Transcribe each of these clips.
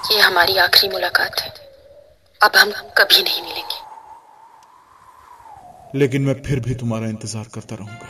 ये हमारी आखिरी मुलाकात है। अब हम कभी नहीं मिलेंगे। लेकिन मैं फिर भी तुम्हारा इंतजार करता रहूंगा।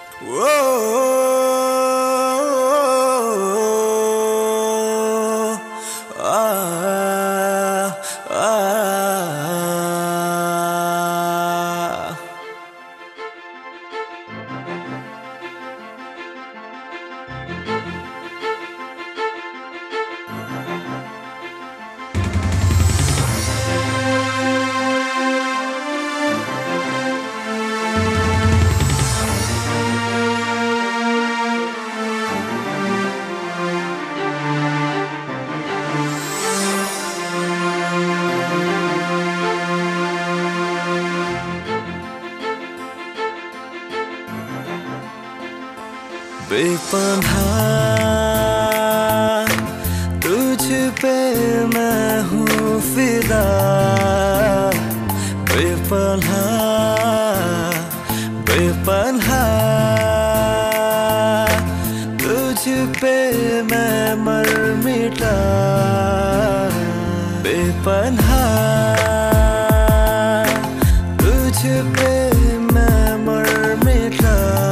बेपनाह तुझ पे मैं हूँ फिदा, बेपनाह बेपनाह तुझ पे मैं मर मिटा, बेपनाह तुझ पे मैं मर मिटा,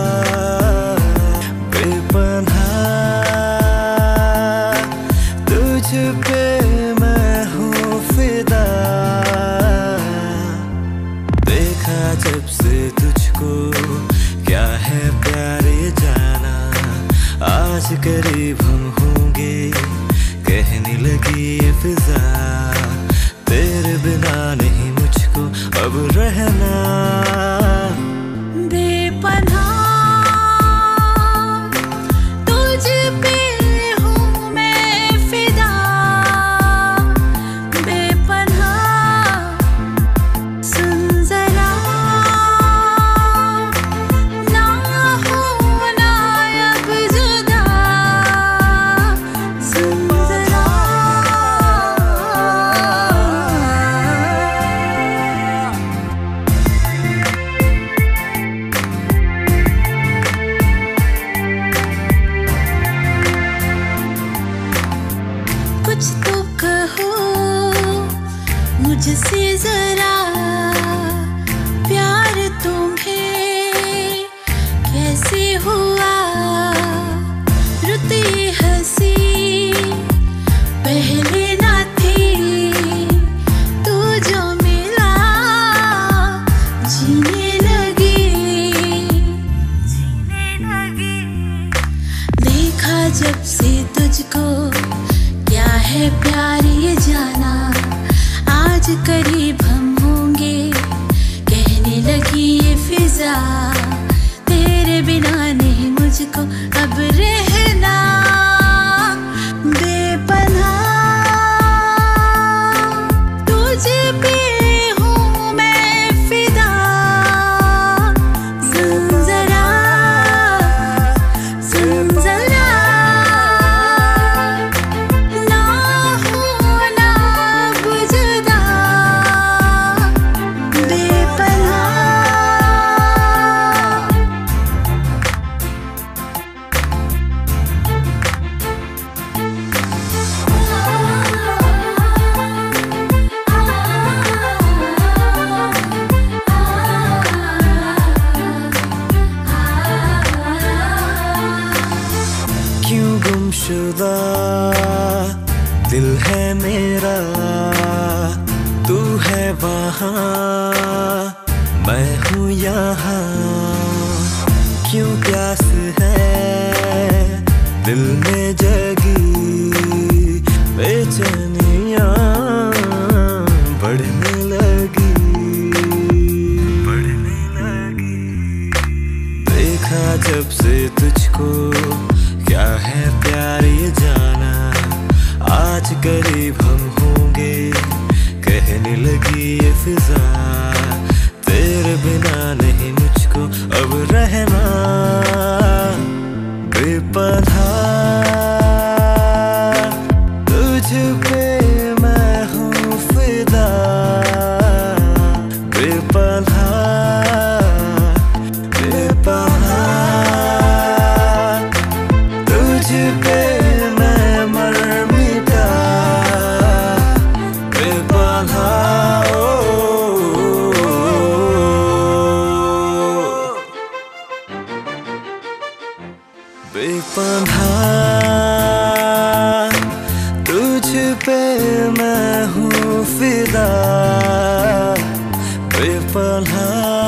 तुझ पे मैं हूँ फिदा। देखा जब से तुझको क्या है प्यारे जाना, आज करीब हम होंगे कहने लगी ये फिजा, तेरे बिना नहीं मुझको अब रहना। कुछ तो कहो मुझसे जरा, प्यार तुम्हें कैसे हुआ, रुती हंसी पहले ना थी, तू जो मिला जीने लगी। देखा जब से तुझको क्या है प्यार ये जाना, आज करीब हम होंगे कहने लगी ये फिजा, तेरे बिना नहीं मुझको अब रहना। बेपनाह तुझ पे हूँ मैं फिदा, सुन जरा सुन जरा, क्यों गुमशुदा दिल है मेरा, तू है वहाँ मैं हूँ यहाँ, क्यों प्यास है दिल में जगी, बेचैनियाँ बढ़ने लगी, बढ़ने लगी। देखा जब से तुझको क्या है प्यार ये जाना, आज करीब हम होंगे कहने लगी ये फिजा, तेरे बिना नहीं मुझको अब रहना। बेपनाह तुझ पे मैं हूँ फिदा, बेपनाह बेपनाह तुझ पे मैं मर मिटा। पे मैं हूँ फिदा, बेपनाह